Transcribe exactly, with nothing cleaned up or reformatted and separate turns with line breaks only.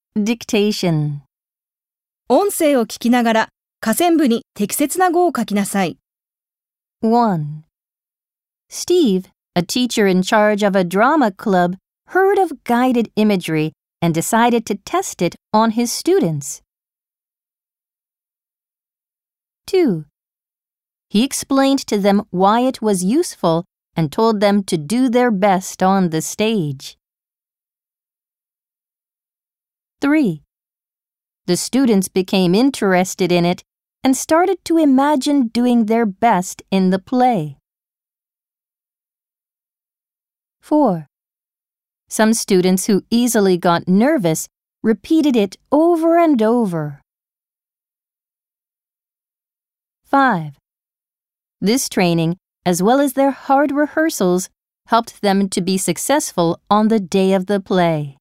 Dictation.
音声を聞きながら下線部に適切な語を書きなさい。
one. Steve, a teacher in charge of a drama club, heard of guided imagery and decided to test it on his students. two. He explained to them why it was useful and told them to do their best on the stage. three. The students became interested in it and started to imagine doing their best in the play. four. Some students who easily got nervous repeated it over and over. five. This training, as well as their hard rehearsals, helped them to be successful on the day of the play.